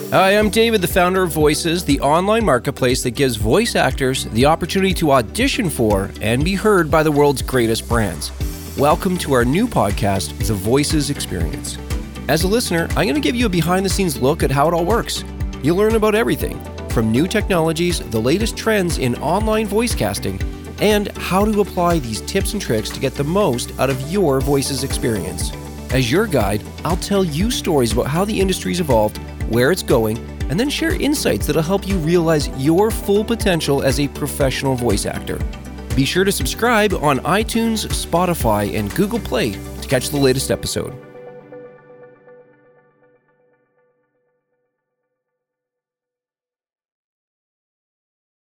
Hi, I'm David, the founder of Voices, the online marketplace that gives voice actors the opportunity to audition for and be heard by the world's greatest brands. Welcome to our new podcast, The Voices Experience. As a listener, I'm going to give you a behind-the-scenes look at how it all works. You'll learn about everything, from new technologies, the latest trends in online voice casting, and how to apply these tips and tricks to get the most out of your Voices experience. As your guide, I'll tell you stories about how the industry's evolved, where it's going, and then share insights that'll help you realize your full potential as a professional voice actor. Be sure to subscribe on iTunes, Spotify, and Google Play to catch the latest episode.